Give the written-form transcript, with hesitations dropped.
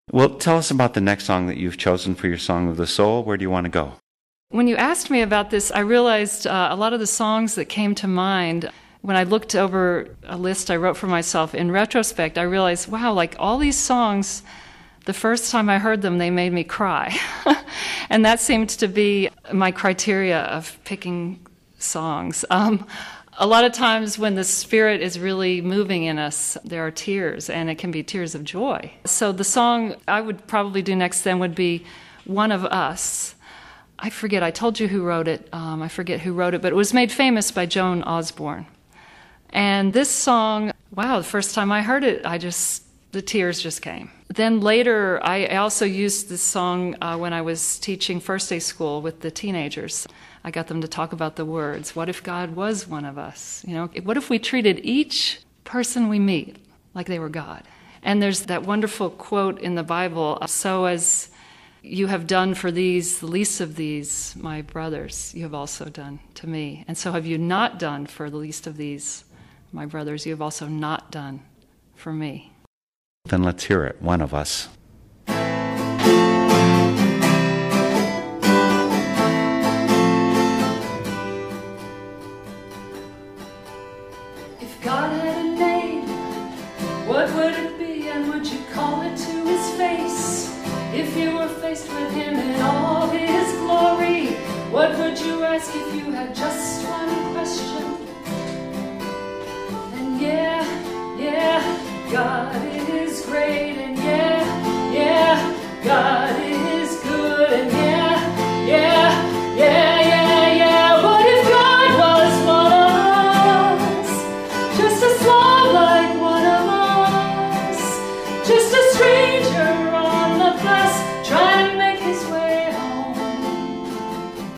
Well, tell us about the next song that you've chosen for your Song of the Soul. Where do you want to go? When you asked me about this, I realized a lot of the songs that came to mind when I looked over a list I wrote for myself. In retrospect, I realized, wow, like all these songs, the first time I heard them, they made me cry. And that seemed to be my criteria of picking songs. A lot of times when the Spirit is really moving in us, there are tears, and it can be tears of joy. So the song I would probably do next then would be One of Us. I forget, I told you who wrote it. I forget who wrote it, but it was made famous by Joan Osborne. And this song, wow, the first time I heard it, the tears just came. Then later, I also used this song when I was teaching First Day School with the teenagers. I got them to talk about the words. What if God was one of us? You know, what if we treated each person we meet like they were God? And there's that wonderful quote in the Bible, so as you have done for these, the least of these, my brothers, you have also done to me. And so have you not done for the least of these, my brothers, you have also not done for me. Then let's hear it, One of Us.